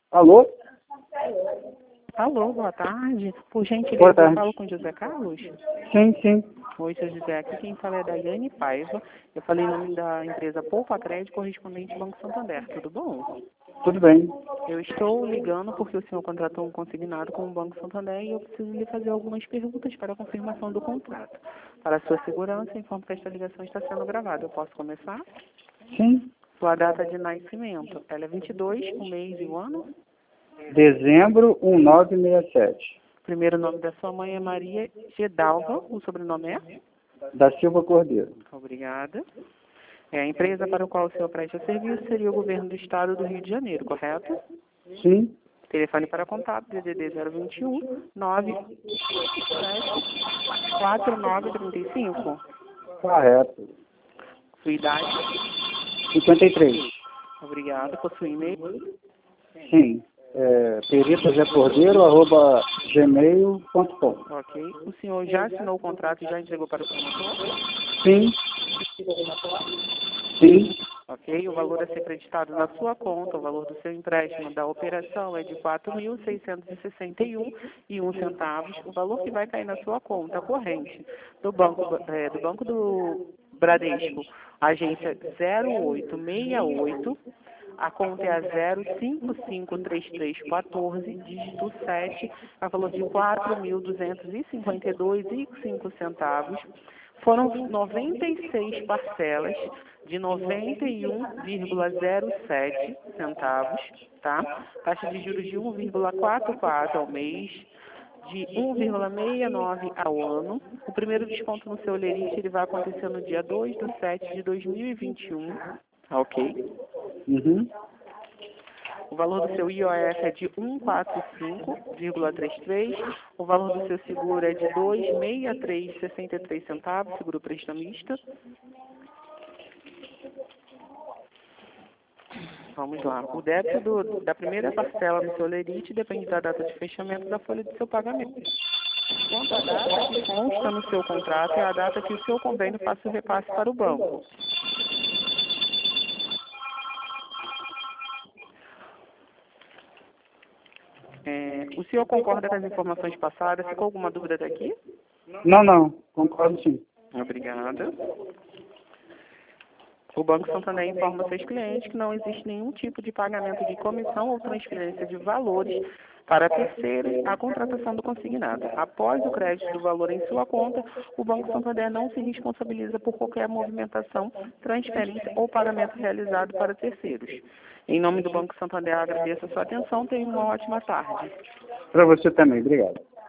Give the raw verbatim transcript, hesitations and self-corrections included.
Alô? Alô, boa tarde. Por gentileza, Boa tarde. eu falo com José Carlos? Sim, sim. Oi, seu José. Aqui quem fala é a Daiane Paiva. Eu falei em nome da empresa Poupa Crédito, correspondente ao Banco Santander. Tudo bom? Tudo bem. Eu estou ligando porque o senhor contratou um consignado com o Banco Santander e eu preciso lhe fazer algumas perguntas para a confirmação do contrato. Para a sua segurança, informo que esta ligação está sendo gravada. Eu posso começar? Sim. Sua data de nascimento, ela é vinte e dois, o mês e o ano? Dezembro um nove seis sete. O primeiro nome da sua mãe é Maria Gedalva, o sobrenome é? Da Silva Cordeiro. Obrigada. É, a empresa para a qual o senhor presta serviço seria o governo do estado do Rio de Janeiro, correto? Sim. Telefone para contato, D D D zero vinte e um, nove sete quatro nove três cinco. Correto. Sua idade? cinquenta e três. Obrigada. Possui e-mail? Sim. É, perito zé cordeiro arroba gmail ponto com. Ok. O senhor já assinou o contrato e já entregou para o promotor? Sim. Sim. Ok. O valor a ser creditado na sua conta, o valor do seu empréstimo da operação é de quatro mil seiscentos e sessenta e um e um centavos. O valor que vai cair na sua conta corrente do banco, é, do banco do Bradesco, agência zero oito seis oito, a conta é a zero cinco cinco três três um quatro, dígito sete, a valor de quatro mil duzentos e cinquenta e dois e cinco centavos. Foram noventa e seis parcelas de noventa e um vírgula zero sete centavos, tá? Taxa de juros de um vírgula quarenta e quatro ao mês, de um vírgula sessenta e nove ao ano. O primeiro desconto no seu lerite ele vai acontecer no dia dois de setembro de dois mil e vinte e um, ok? Uhum. O valor do seu I O F é de cento e quarenta e cinco vírgula trinta e três. O valor do seu seguro é de duzentos e sessenta e três vírgula sessenta e três centavos, seguro prestamista. Vamos lá. O débito do, da primeira parcela no seu lerite depende da data de fechamento da folha do seu pagamento. Quanto à data que consta no seu contrato é a data que o seu convênio faça o repasse para o banco. É, o senhor concorda com as informações passadas? Ficou alguma dúvida daqui? Não, não. Concordo sim. Obrigada. O Banco Santander informa seus clientes que não existe nenhum tipo de pagamento de comissão ou transferência de valores para terceiros à contratação do consignado. Após o crédito do valor em sua conta, o Banco Santander não se responsabiliza por qualquer movimentação, transferência ou pagamento realizado para terceiros. Em nome do Banco Santander, agradeço a sua atenção. Tenha uma ótima tarde. Para você também. Obrigado.